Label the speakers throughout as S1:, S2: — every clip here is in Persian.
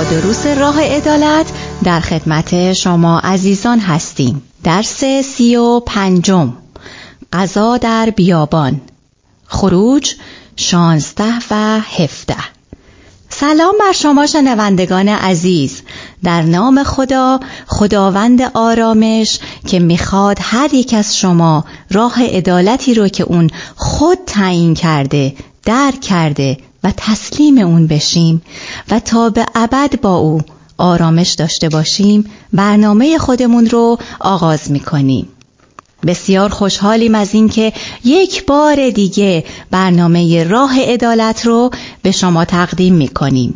S1: دروس راه عدالت در خدمت شما عزیزان هستیم. درس 35 غذا در بیابان، خروج 16 و 17. سلام بر شما شنوندگان عزیز. در نام خدا، خداوند آرامش که میخواد هر یک از شما راه عدالتی رو که اون خود تعیین کرده، درک کرده و تسلیم اون بشیم و تا به ابد با او آرامش داشته باشیم، برنامه خودمون رو آغاز میکنیم. بسیار خوشحالیم از این که یک بار دیگه برنامه راه عدالت رو به شما تقدیم میکنیم.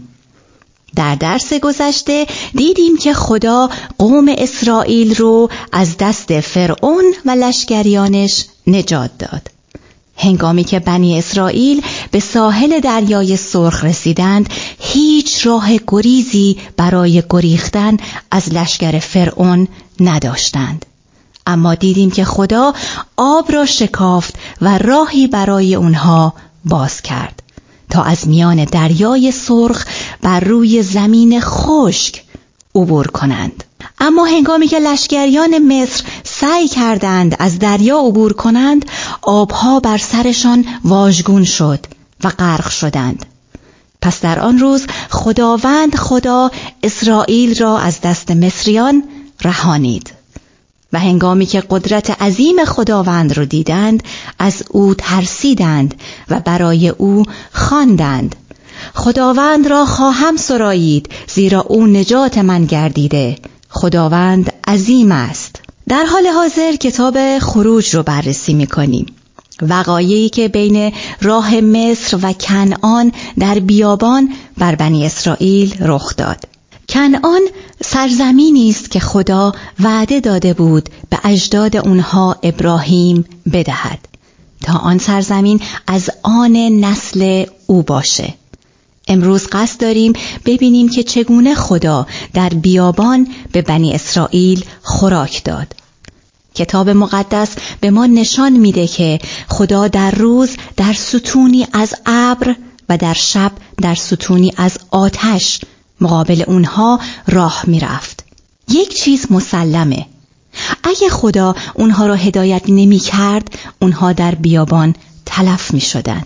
S1: در درس گذشته دیدیم که خدا قوم اسرائیل رو از دست فرعون و لشکریانش نجات داد. هنگامی که بنی اسرائیل به ساحل دریای سرخ رسیدند، هیچ راه گریزی برای گریختن از لشکر فرعون نداشتند. اما دیدیم که خدا آب را شکافت و راهی برای اونها باز کرد تا از میان دریای سرخ بر روی زمین خشک عبور کنند. اما هنگامی که لشکریان مصر سعی کردند از دریا عبور کنند، آبها بر سرشان واژگون شد و غرق شدند. پس در آن روز خداوند خدا اسرائیل را از دست مصریان رهانید و هنگامی که قدرت عظیم خداوند را دیدند، از او ترسیدند و برای او خواندند: خداوند را خواهم سرایید، زیرا او نجات من گردیده. خداوند عظیم است. در حال حاضر کتاب خروج رو بررسی می‌کنیم. وقایعی که بین راه مصر و کنعان در بیابان بر بنی اسرائیل رخ داد. کنعان سرزمینی است که خدا وعده داده بود به اجداد اونها ابراهیم بدهد تا آن سرزمین از آن نسل او باشه. امروز قصد داریم ببینیم که چگونه خدا در بیابان به بنی اسرائیل خوراک داد. کتاب مقدس به ما نشان میده که خدا در روز در ستونی از ابر و در شب در ستونی از آتش مقابل اونها راه میرفت. یک چیز مسلمه: اگه خدا اونها را هدایت نمی کرد، اونها در بیابان تلف می شدن.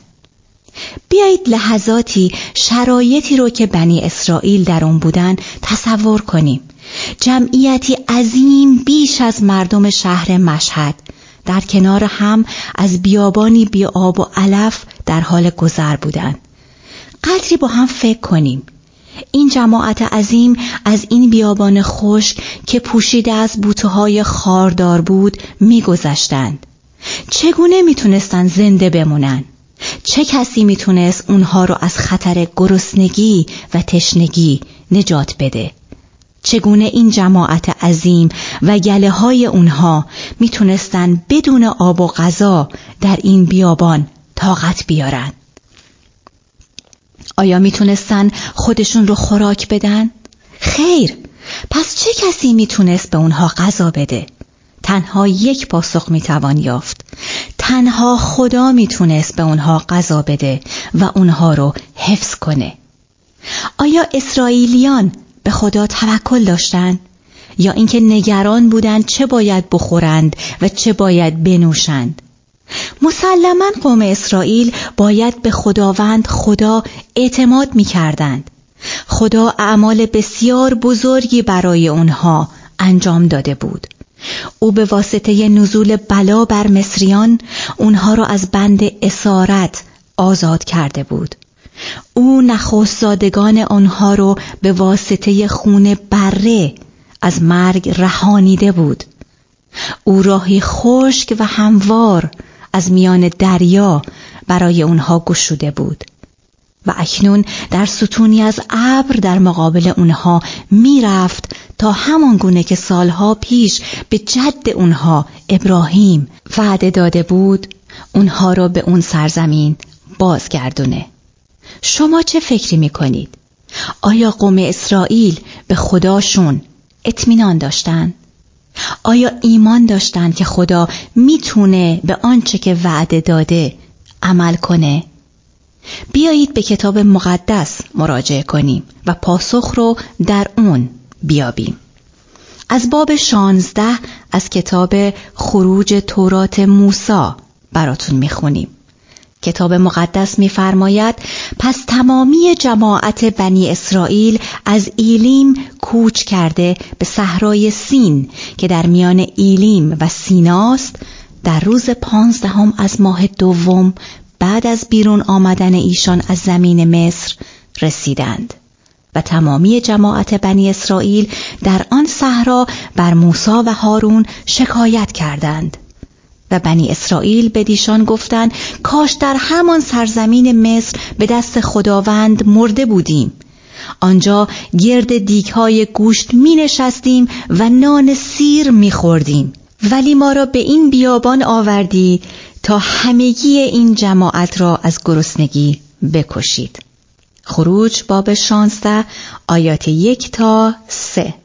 S1: بیایید لحظاتی شرایطی رو که بنی اسرائیل در اون بودن تصور کنیم. جمعیتی عظیم بیش از مردم شهر مشهد در کنار هم از بیابانی بی آب و علف در حال گذر بودند. قدری با هم فکر کنیم. این جماعت عظیم از این بیابان خشک که پوشیده از بوته‌های خاردار بود می‌گذشتند. چگونه میتونستن زنده بمونن؟ چه کسی میتونست اونها رو از خطر گرسنگی و تشنگی نجات بده؟ چگونه این جماعت عظیم و گله های اونها میتونستن بدون آب و غذا در این بیابان طاقت بیارن؟ آیا میتونستن خودشون رو خوراک بدن؟ خیر. پس چه کسی میتونست به اونها غذا بده؟ تنها یک پاسخ میتوان یافت: تنها خدا میتونست به اونها غذا بده و اونها رو حفظ کنه. آیا اسرائیلیان به خدا توکل داشتن؟ یا اینکه نگران بودند چه باید بخورند و چه باید بنوشند؟ مسلماً قوم اسرائیل باید به خداوند خدا اعتماد می‌کردند. خدا اعمال بسیار بزرگی برای اونها انجام داده بود. او به واسطه نزول بلا بر مصریان اونها را از بند اسارت آزاد کرده بود. او نخستزادگان آنها را به واسطه خون بره از مرگ رهانیده بود. او راهی خشک و هموار از میان دریا برای اونها گشوده بود و اکنون در ستونی از ابر در مقابل اونها میرفت تا همان گونه که سالها پیش به جد اونها ابراهیم وعده داده بود اونها را به اون سرزمین بازگردونه. شما چه فکری میکنید؟ آیا قوم اسرائیل به خداشون اطمینان داشتن؟ آیا ایمان داشتن که خدا میتونه به آنچه که وعده داده عمل کنه؟ بیایید به کتاب مقدس مراجعه کنیم و پاسخ رو در اون بیابیم. از باب 16 از کتاب خروج تورات موسی براتون میخونیم. کتاب مقدس میفرماید پس تمامی جماعت بنی اسرائیل از ایلیم کوچ کرده به صحرای سین که در میان ایلیم و سیناست، در روز 15 از ماه دوم بعد از بیرون آمدن ایشان از زمین مصر رسیدند. و تمامی جماعت بنی اسرائیل در آن صحرا بر موسی و هارون شکایت کردند. و بنی اسرائیل بدیشان گفتند کاش در همان سرزمین مصر به دست خداوند مرده بودیم. آنجا گرد دیگ‌های گوشت می نشستیم و نان سیر می خوردیم. ولی ما را به این بیابان آوردی تا همگی این جماعت را از گرسنگی بکشید. خروج باب 16 آیات 1 تا 3.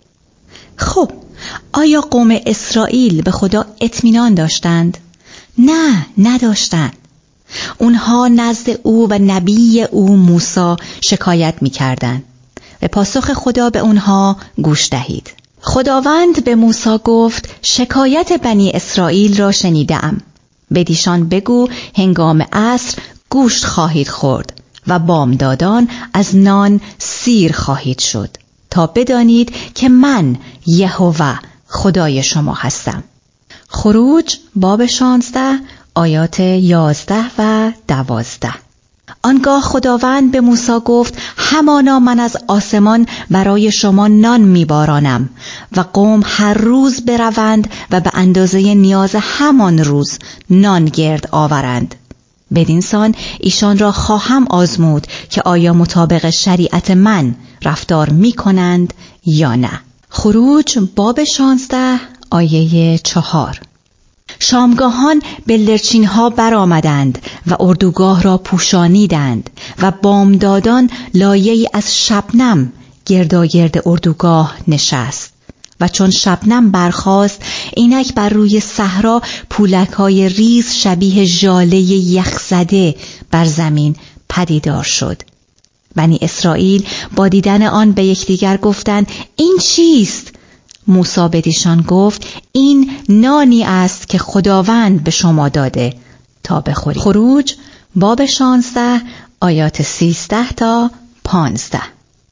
S1: خب آیا قوم اسرائیل به خدا اطمینان داشتند؟ نه، نداشتند. اونها نزد او و نبی او موسی شکایت می‌کردند. به پاسخ خدا به اونها گوش دهید. خداوند به موسی گفت شکایت بنی اسرائیل را شنیدم. بدیشان بگو هنگام عصر گوشت خواهید خورد و بامدادان از نان سیر خواهید شد تا بدانید که من یهوه خدای شما هستم. خروج باب 16 آیات 11 و 12. آنگاه خداوند به موسی گفت همانا من از آسمان برای شما نان میبارانم و قوم هر روز بروند و به اندازه نیاز همان روز نان گرد آورند. بدینسان ایشان را خواهم آزمود که آیا مطابق شریعت من رفتار می کنند یا نه. خروج باب 16 آیه 4. شامگاهان به لرچین ها برآمدند و اردوگاه را پوشانیدند و بامدادان لایه‌ای از شبنم گرداگرد اردوگاه نشست. و چون شبنم برخاست اینک بر روی صحرا پولک‌های ریز شبیه ژاله یخزده بر زمین پدیدار شد. بنی اسرائیل با دیدن آن به یکدیگر گفتند این چیست؟ موسی بدیشان گفت این نانی است که خداوند به شما داده تا بخورید. خروج باب 16 آیات 13 تا 15.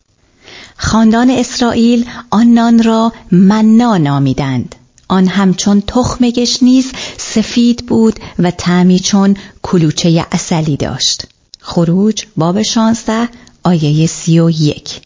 S1: خاندان اسرائیل آن نان را منا نامیدند. آن همچون تخم گشنیز سفید بود و طعمی چون کلوچه عسلی داشت. خروج باب 16 آیه 31.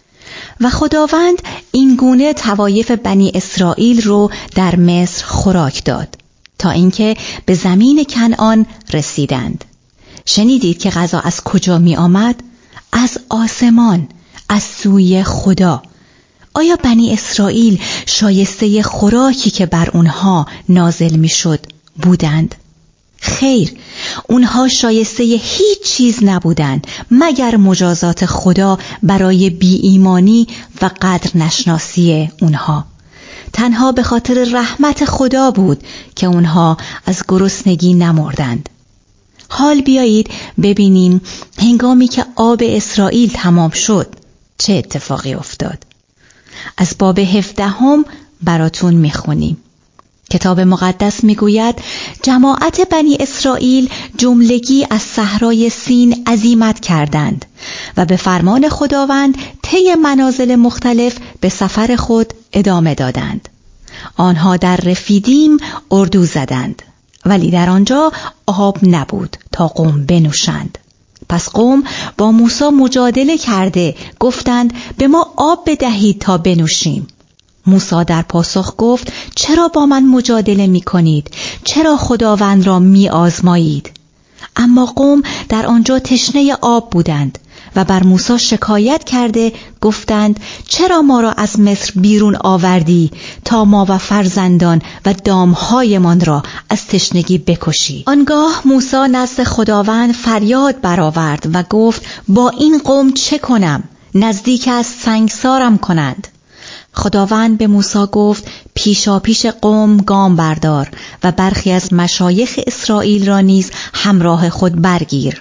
S1: و خداوند این گونه طوایف بنی اسرائیل رو در مصر خوراک داد تا اینکه به زمین کنعان رسیدند. شنیدید که غذا از کجا می آمد؟ از آسمان، از سوی خدا. آیا بنی اسرائیل شایسته خوراکی که بر اونها نازل می شد بودند؟ خیر، اونها شایسته هیچ چیز نبودند مگر مجازات خدا برای بی ایمانی و قدر نشناسی اونها. تنها به خاطر رحمت خدا بود که اونها از گرسنگی نمردند. حال بیایید ببینیم هنگامی که آب اسرائیل تمام شد چه اتفاقی افتاد. از باب 17 براتون میخونیم. کتاب مقدس میگوید جماعت بنی اسرائیل جملگی از صحرای سین عزیمت کردند و به فرمان خداوند طی منازل مختلف به سفر خود ادامه دادند. آنها در رفیدیم اردو زدند ولی در آنجا آب نبود تا قوم بنوشند. پس قوم با موسی مجادله کرده گفتند به ما آب بدهید تا بنوشیم. موسی در پاسخ گفت چرا با من مجادله می کنید؟ چرا خداوند را می آزمایید؟ اما قوم در آنجا تشنه آب بودند و بر موسی شکایت کرده گفتند چرا ما را از مصر بیرون آوردی تا ما و فرزندان و دامهایمان را از تشنگی بکشی؟ آنگاه موسی نزد خداوند فریاد برآورد و گفت با این قوم چه کنم؟ نزدیک از سنگسارم کنند. خداوند به موسی گفت پیشاپیش قوم گام بردار و برخی از مشایخ اسرائیل را نیز همراه خود برگیر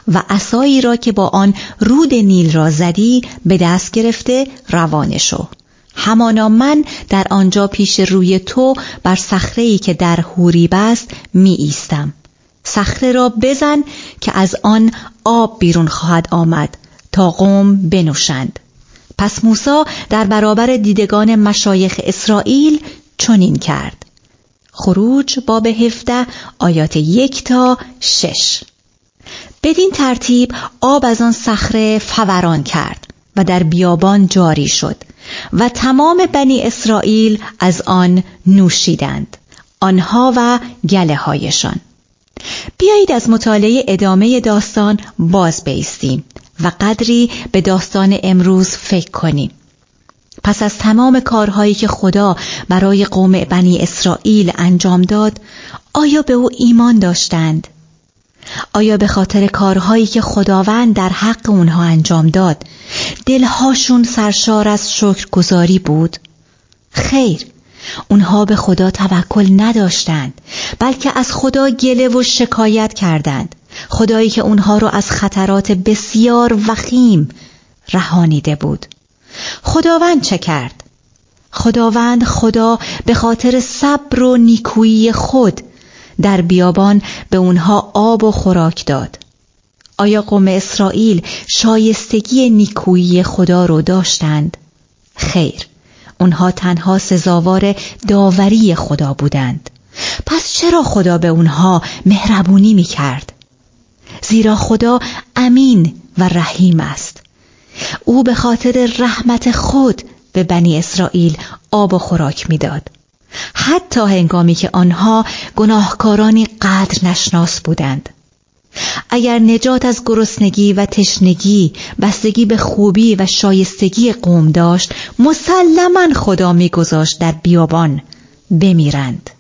S1: و عصایی را که با آن رود نیل را زدی به دست گرفته روانه شو. همانا من در آنجا پیش روی تو بر صخره‌ای که در حوریب است می ایستم. صخره را بزن که از آن آب بیرون خواهد آمد تا قوم بنوشند. پس موسی در برابر دیدگان مشایخ اسرائیل چنین کرد. خروج باب 17 آیات 1 تا 6. بدین ترتیب آب از آن صخره فوران کرد و در بیابان جاری شد و تمام بنی اسرائیل از آن نوشیدند، آنها و گله هایشان. بیایید از مطالعه ادامه داستان باز بایستیم و قدری به داستان امروز فکر کنیم. پس از تمام کارهایی که خدا برای قوم بنی اسرائیل انجام داد، آیا به او ایمان داشتند؟ آیا به خاطر کارهایی که خداوند در حق اونها انجام داد، دلهاشون سرشار از شکرگزاری بود؟ خیر، اونها به خدا توکل نداشتند، بلکه از خدا گله و شکایت کردند. خدایی که اونها رو از خطرات بسیار وخیم رهانیده بود. خداوند چه کرد؟ خدا به خاطر صبر و نیکویی خود در بیابان به اونها آب و خوراک داد. آیا قوم اسرائیل شایستگی نیکویی خدا رو داشتند؟ خیر، اونها تنها سزاوار داوری خدا بودند. پس چرا خدا به اونها مهربونی می کرد؟ زیرا خدا امین و رحیم است. او به خاطر رحمت خود به بنی اسرائیل آب و خوراک می داد، حتی هنگامی که آنها گناهکارانی قدر نشناس بودند. اگر نجات از گرسنگی و تشنگی بستگی به خوبی و شایستگی قوم داشت، مسلماً خدا می‌گذاشت در بیابان بمیرند.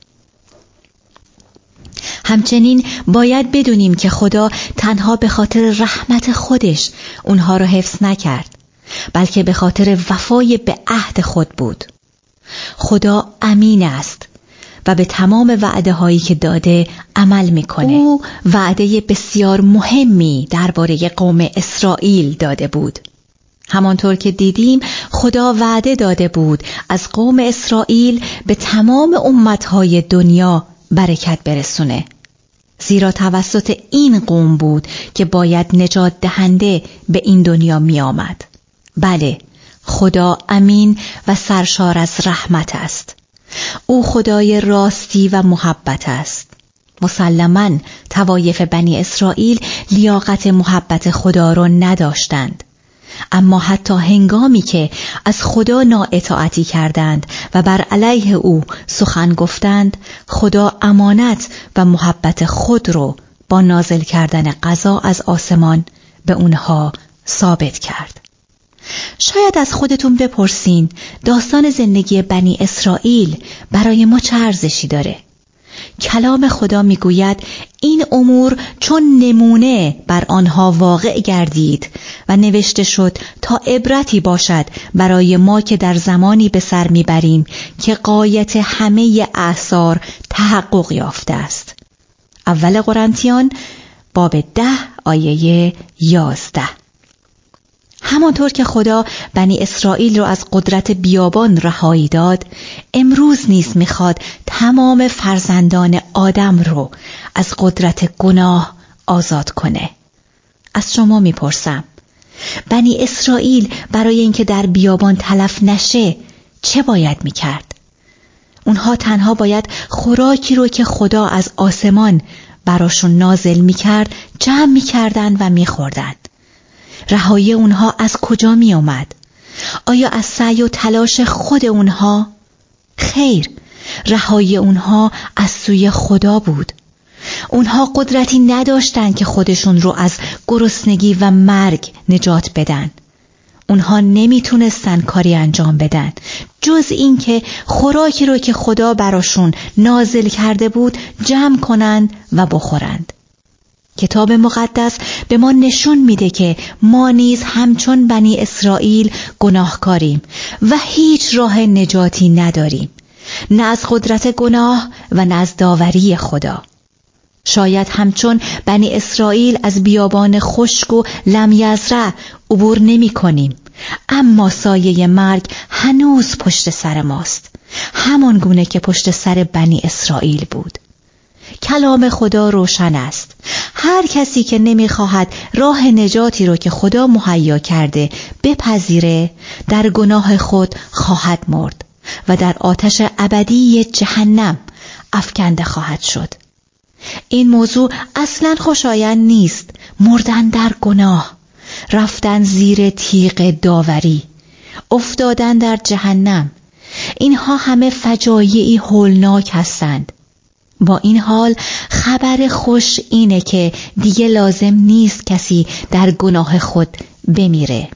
S1: همچنین باید بدونیم که خدا تنها به خاطر رحمت خودش اونها را حفظ نکرد، بلکه به خاطر وفای به عهد خود بود. خدا امین است و به تمام وعده هایی که داده عمل میکنه. او وعده بسیار مهمی درباره قوم اسرائیل داده بود. همانطور که دیدیم خدا وعده داده بود از قوم اسرائیل به تمام امتهای دنیا برکت برسونه، زیرا توسط این قوم بود که باید نجات دهنده به این دنیا می آمد. بله، خدا امین و سرشار از رحمت است. او خدای راستی و محبت است. مسلماً طوایف بنی اسرائیل لیاقت محبت خدا را نداشتند، اما حتی هنگامی که از خدا نااطاعتی کردند و بر علیه او سخن گفتند، خدا امانت و محبت خود را با نازل کردن قضا از آسمان به اونها ثابت کرد. شاید از خودتون بپرسین داستان زندگی بنی اسرائیل برای ما چه ارزشی داره؟ کلام خدا میگوید این امور چون نمونه بر آنها واقع گردید و نوشته شد تا عبرتی باشد برای ما که در زمانی به سر میبریم که غایت همه اعصار تحقق یافته است. اول قرنتیان باب 10 آیه 11. همانطور که خدا بنی اسرائیل را از قدرت بیابان رهایی داد، امروز نیز میخواد تمام فرزندان آدم رو از قدرت گناه آزاد کنه. از شما میپرسم، بنی اسرائیل برای اینکه در بیابان تلف نشه چه باید میکرد؟ اونها تنها باید خوراکی رو که خدا از آسمان براشون نازل میکرد جمع میکردن و میخوردن. رهایی اونها از کجا می اومد؟ آیا از سعی و تلاش خود اونها؟ خیر، رهایی اونها از سوی خدا بود. اونها قدرتی نداشتند که خودشون رو از گرسنگی و مرگ نجات بدن. اونها نمیتونستن کاری انجام بدن جز این که خوراکی رو که خدا براشون نازل کرده بود جمع کنند و بخورند. کتاب مقدس به ما نشون میده که ما نیز همچون بنی اسرائیل گناهکاریم و هیچ راه نجاتی نداریم، نه از قدرت گناه و نه از داوری خدا. شاید همچون بنی اسرائیل از بیابان خشک و لم یزرع عبور نمی کنیم، اما سایه مرگ هنوز پشت سر ماست، همان گونه که پشت سر بنی اسرائیل بود. کلام خدا روشن است. هر کسی که نمی‌خواهد راه نجاتی رو که خدا مهیا کرده بپذیره، در گناه خود خواهد مرد و در آتش ابدی جهنم افکنده خواهد شد. این موضوع اصلاً خوشایند نیست. مردن در گناه، رفتن زیر تیغ داوری، افتادن در جهنم، اینها همه فجایعی هولناک هستند. با این حال خبر خوش اینه که دیگه لازم نیست کسی در گناه خود بمیره.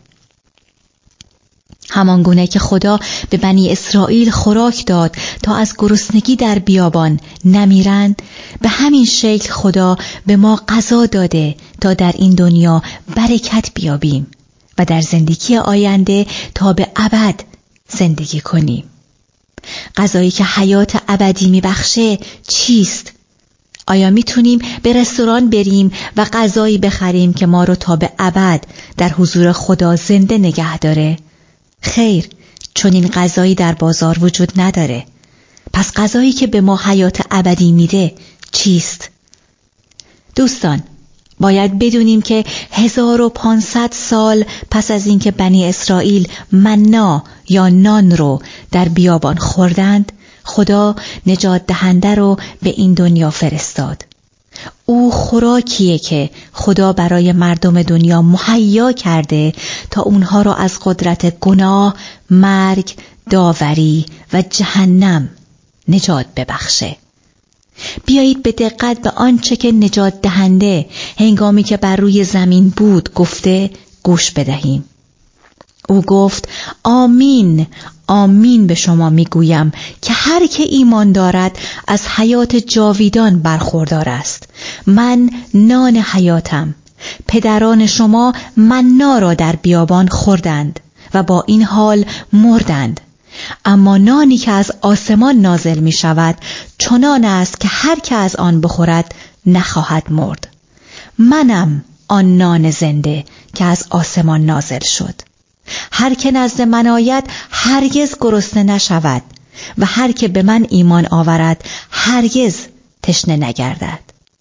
S1: همان گونه که خدا به بنی اسرائیل خوراک داد تا از گرسنگی در بیابان نمیرند، به همین شکل خدا به ما غذا داده تا در این دنیا برکت بیابیم و در زندگی آینده تا به ابد زندگی کنیم. غذایی که حیات ابدی میبخشه چیست؟ آیا میتونیم به رستوران بریم و غذایی بخریم که ما رو تا به ابد در حضور خدا زنده نگه داره؟ خیر، چون این غذایی در بازار وجود نداره. پس غذایی که به ما حیات ابدی میده چیست؟ دوستان، باید بدونیم که 1500 سال پس از اینکه بنی اسرائیل منا یا نان رو در بیابان خوردند، خدا نجات دهنده رو به این دنیا فرستاد. او خوراکیه که خدا برای مردم دنیا مهیا کرده تا اونها رو از قدرت گناه، مرگ، داوری و جهنم نجات ببخشه. بیایید به دقت به آنچه که نجات دهنده هنگامی که بر روی زمین بود گفته گوش بدهیم. او گفت: آمین آمین به شما میگویم که هر که ایمان دارد از حیات جاویدان برخوردار است. من نان حیاتم. پدران شما منا را در بیابان خوردند و با این حال مردند، اما نانی که از آسمان نازل می شود چنان است که هر که از آن بخورد نخواهد مرد. منم آن نان زنده که از آسمان نازل شد. هر که نزد من آید هرگز گرسنه نشود و هر که به من ایمان آورد هرگز تشنه نگردد.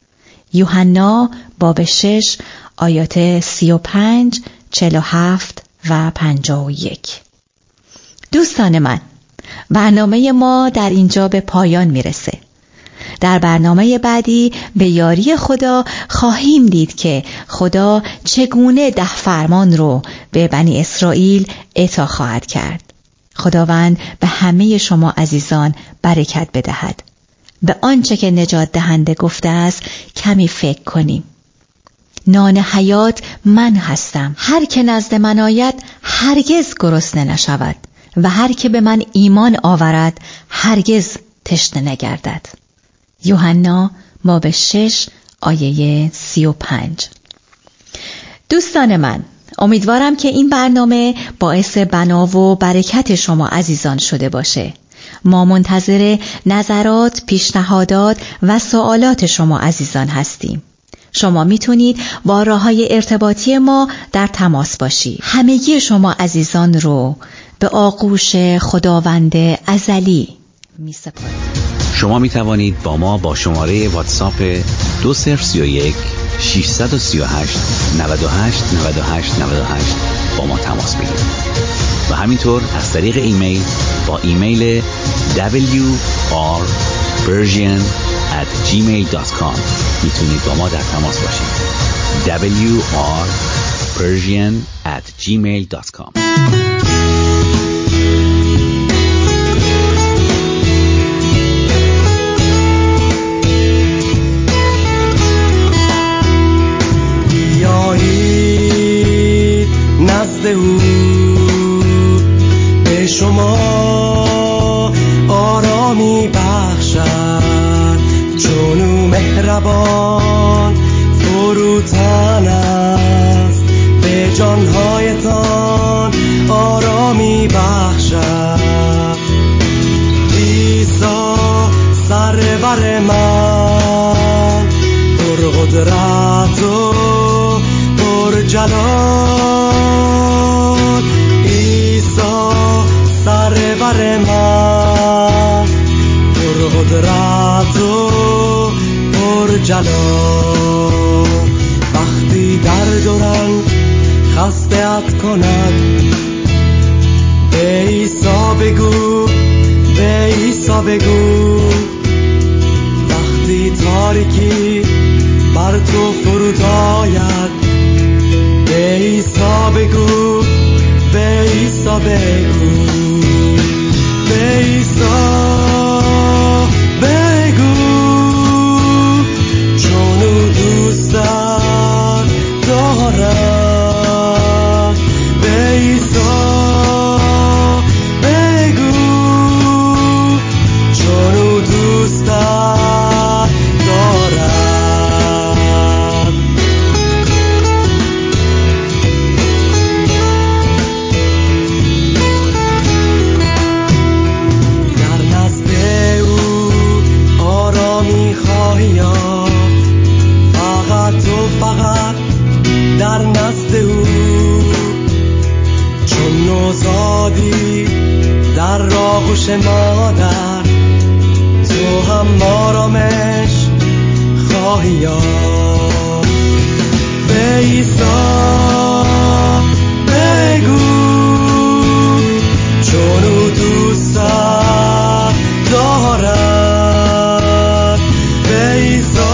S1: یوحنا باب 6 آیات 35، 47 و 51. دوستان من، برنامه ما در اینجا به پایان میرسه. در برنامه بعدی به یاری خدا خواهیم دید که خدا چگونه 10 فرمان رو به بنی اسرائیل اعطا خواهد کرد. خداوند به همه شما عزیزان برکت بدهد. به آنچه که نجات دهنده گفته است کمی فکر کنیم. نان حیات من هستم. هر که نزد من آید هرگز گرسنه نشود و هر که به من ایمان آورد هرگز تشنه نگردد. یوحنا باب 6 آیه 35. دوستان من، امیدوارم که این برنامه باعث بنا و برکت شما عزیزان شده باشه. ما منتظر نظرات، پیشنهادات و سوالات شما عزیزان هستیم. شما میتونید با راه‌های ارتباطی ما در تماس باشید. همگی شما عزیزان رو به آغوش خداوند ازلی میسپاریم.
S2: شما می توانید با ما با شماره واتساپ 2031 638 98 98 98 با ما تماس بگیرید و همینطور از طریق ایمیل با ایمیل wrpersian@gmail.com میتونید با ما در تماس باشید. wrpersian@gmail.com.
S3: نزد او به شما آرامی بخشد، چون او مهربان فروتن است به جانهایتان. جلال عیسی سرور من، پر قدرت و پر جلال. وقتی درد و رنج خسته‌ات کند، به عیسی بگو، به عیسی بگو. وقتی تاریکی بر تو فرود آید، به عیسی بگو، به عیسی بگو. به عیسی بگو، چون او دوستت دارد. به عیسی بگو، چون او دوستت دارد. در نزد او آرامی خواهی یافت، فقط و فقط در نزد او. چون نوزادی در آغوش مادر، تو هم آرامش خواهی یافت. به عیسی بگو، چون او دوستت دارد. به عیسی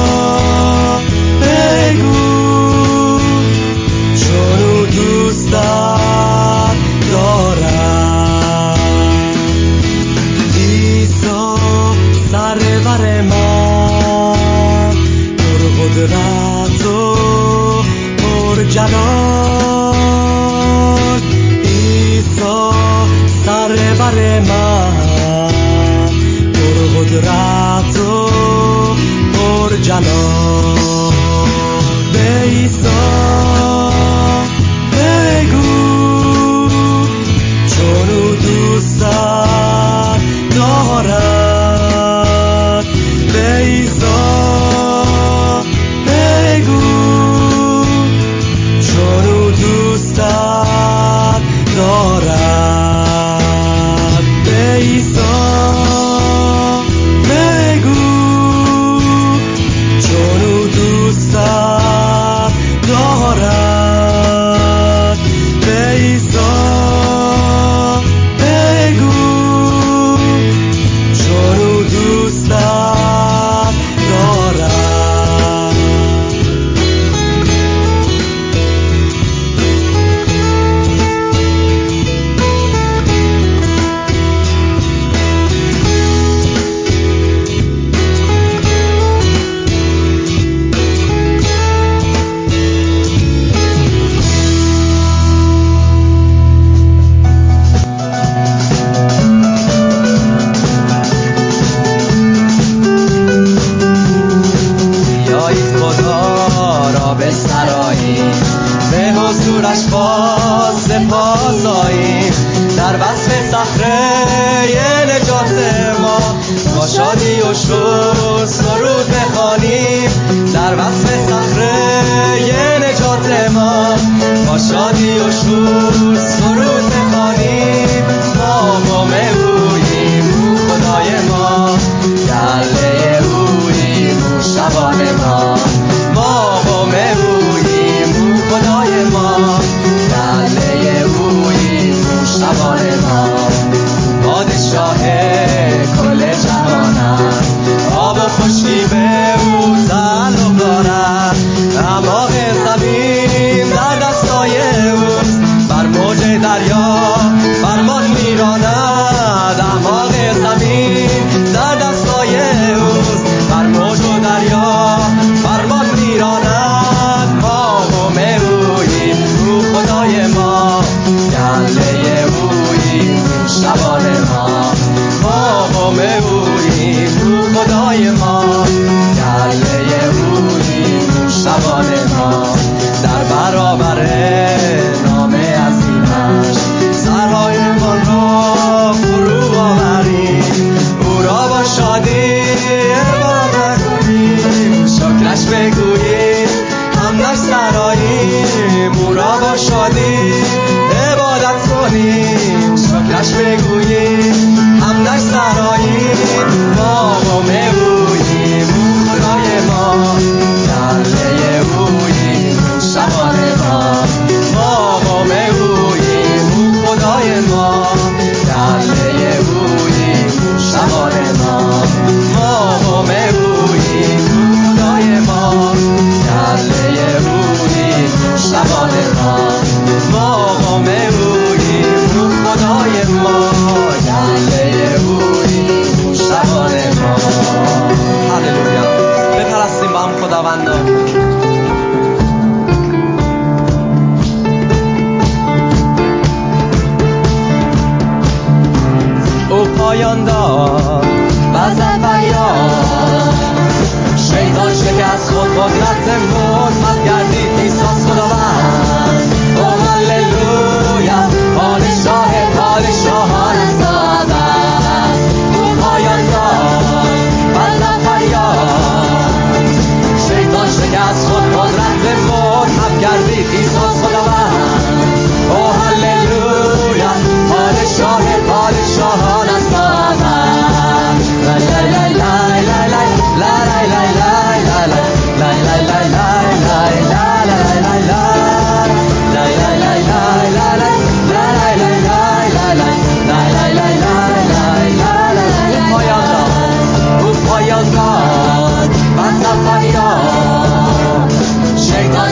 S3: بگو، چون او دوستت دارد. عیسی سرور من، پر قدرت و پر جلال. عیسی سرور من، پر قدرت و پر جلال. به عیسی بگو، چون او دوستت دارد. به عیسی بگو، چون او دوستت دارد. به عیسی بگو، چون او دوستت دارد. به عیسی بگو، چون او دوستت دارد. بیایید خدا را بسراییم، به حضورش با سپاس آییم. در وصف صخره نجات ما، با شادی و شکر سرود بخوانیم. در وصف صخره نجات ما، با شادی و شکر سرود بخوانیم. ما قوم اوییم، او خدای ما، گله اوییم، او شبان ما. ما قوم اوییم، او خدای ما، گله اوییم، او شبان ما. پادشاه کل جهان است، آب و خشکی به او تعلق دارد. اعماق زمین در دستای اوست،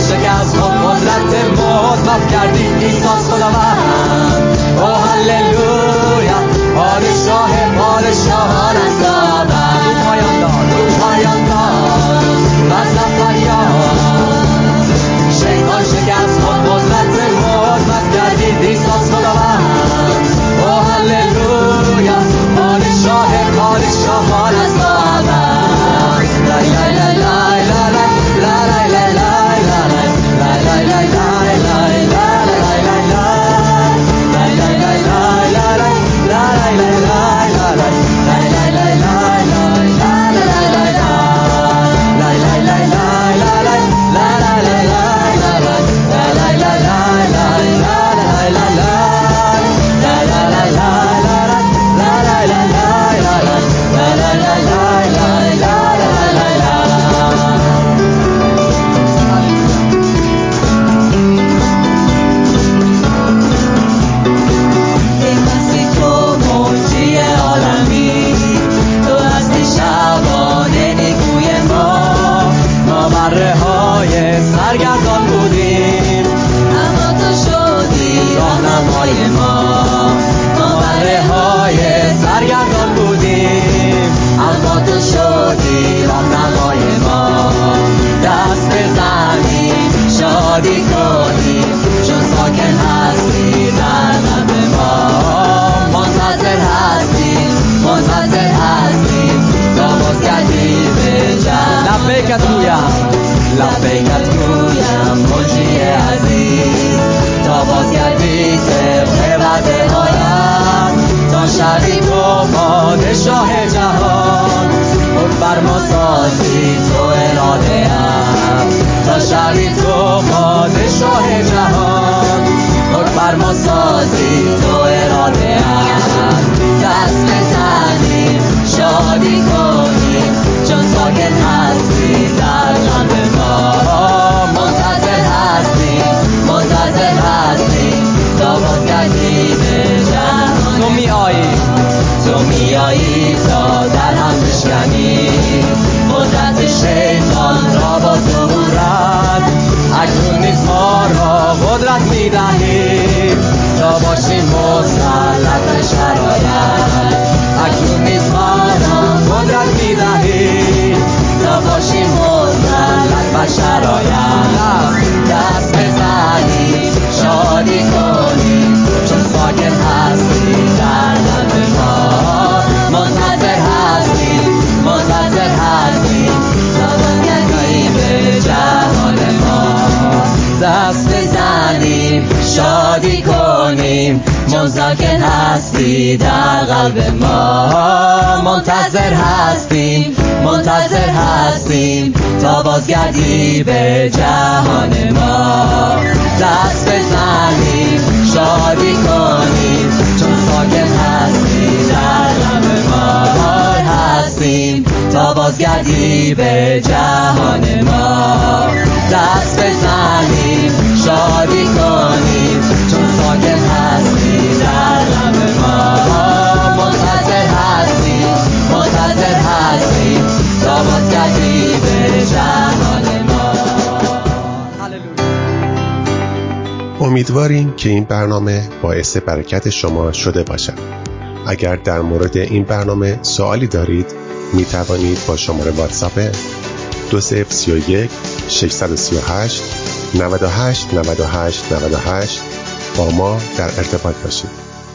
S3: شکست خود قدرت موت مف کردی عیسی خداوند. او هللویا پادشاهان از داور رو پایان دار وزن فریاد. شیطان شکست خود قدرت موت مف کردی عیسی خداوند. او هللویا پادشاهان از داور. لای لای لای لای لای لای لای لای لای لای سرگردان بودیم اما تو شدی راهنمای ما. ما بره های سرگردان بودیم اما تو شدی راهنمای ما. دست بزنیم شادی کنیم چون ساکن هستی در قلب ما. منتظر هستیم تا بازگردی به جهان. لبیکت گویم منجی عزیز تا بازگردی طبق وعده هایم. تا شوی تو پادشاه جهان خود بر ما سازی تو اراده ام. تا شوی تو پادشاه جهان خود بر ما سازی تو اراده ام. دست بزنیم شادی کنیم چون ساکن هستی در قلب ما. منتظر هستیم تا بازگردی به جهان. تو میایی تا در هم بشکنی قدرت شیطان را با ظهورت. اکنون نیز ما را قدرت میدهی تا باشیم مسلط به شرایط. اکنون نیز ما را قدرت میدهی تا باشیم مسلط به شرایط. دست بزنیم شادی کنیم چون ساکن هستی در قلب ما. منتظر هستیم تا بازگردی به جهان ما. دست بزنیم شادی کنیم چون ساکن هستی در قلب ما. منتظر هستیم تا بازگردی به جهان ما. دست بزنیم شادی کنیم چون ساکن هستی در قلب ما. هستیم تا بازگردی به جهان ما. دست بزنیم شادی کنیم چون ساکن هستی در قلب ما. منتظر هستیم تا بازگردی به جهان ما.
S4: امیدواریم که این برنامه باعث برکت شما شده باشد. اگر در مورد این برنامه سوالی دارید می توانید با شماره واتساپ 2031 638 98 98 98 با ما در ارتباط باشید.